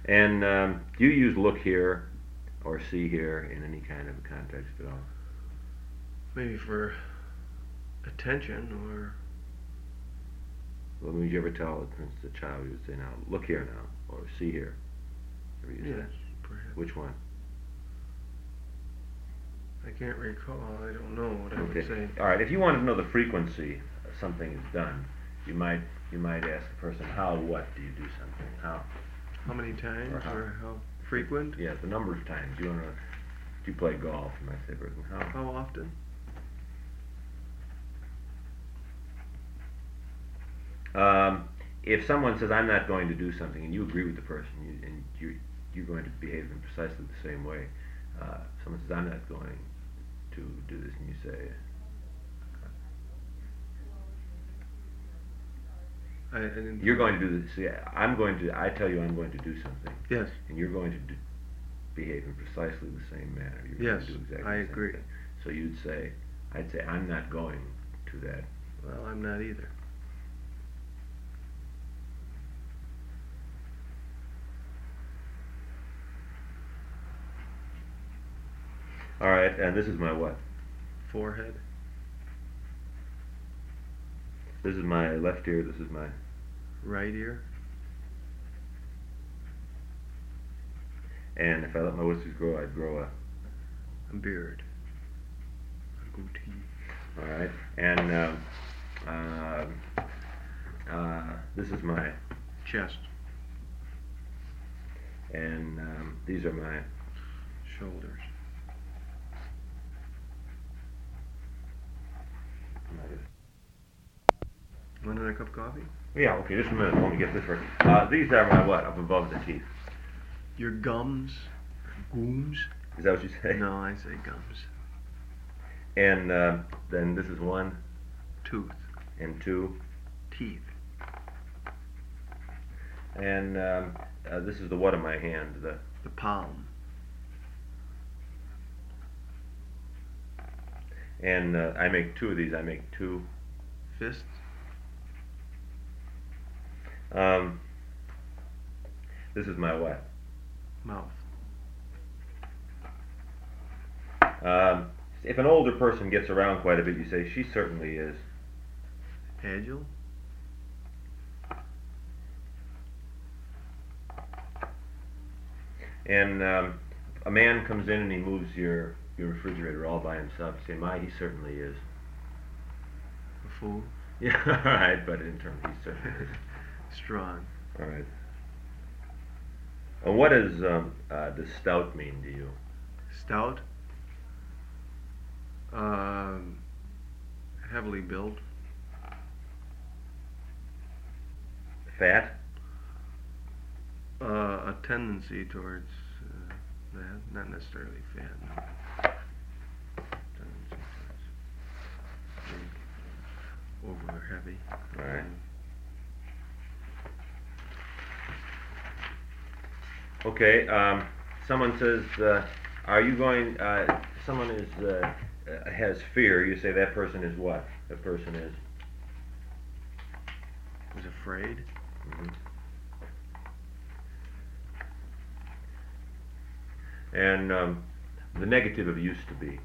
And do you use look here or see here in any kind of context at all? Maybe for attention or. Well, would you ever tell, for instance, a child, you would say, now, look here now, or see here? Ever use Yes, that? perhaps. Which one? I can't recall. I don't know what I would say. All right. If you wanted to know the frequency something is done, you might ask the person, how, what do you do something? How many times Or how. how frequent? Yeah, the number of times. Do you play golf? You might say, person, How often? If someone says, I'm not going to do something, and you agree with the person, you're going to behave in precisely the same way. Someone says, I'm not going to do this, and you say, I didn't. you're going to do this. See, I tell you I'm going to do something. Yes. And you're going to behave in precisely the same manner. You're Yes, going to do exactly I the same agree. thing. So I'd say, I'm not going to that. Well, I'm not either. All right, and this is my what? Forehead. This is my left ear, this is my... Right ear. And if I let my whiskers grow, I'd grow A beard. A goatee. all right. And this is my... Chest. And these are my... Shoulders. Want another cup of coffee? Yeah, okay, just a minute, let me get this right. These are my what, up above the teeth? Your gums. Gooms. Is that what you say? No, I say gums. And then this is one, Tooth. and two, Teeth. and this is the what of my hand, The palm. and I make two of these, I make two. Fists. This is my what? Mouth. If an older person gets around quite a bit, you say, she certainly is. Agile. And a man comes in and he moves your refrigerator all by himself. You say, my, he certainly is. A fool. Yeah, all right, but in terms, he certainly is. Strong. All right. And what does stout mean to you? Stout. Heavily built. Fat? A tendency towards that, not necessarily fat. No. Tendency towards big, over heavy. All right. Okay. Someone says, "Are you going?" Someone has fear. You say that person is what? That person is. Was afraid. Mhm. And the negative of used to be.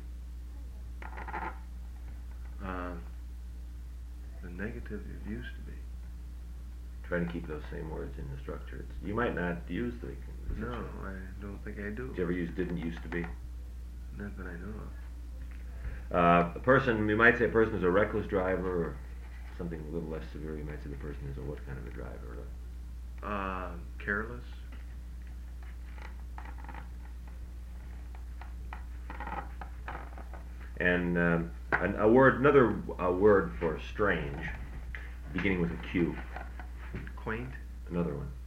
The negative it used to be. Try to keep those same words in the structure. You might not use the. No, I don't think I do. Did you ever use didn't used to be? Not that I know of. A person, you might say a person is a reckless driver, or something a little less severe. You might say the person is a what kind of a driver? Careless. And another word for strange, beginning with a Q. Quaint. Another one.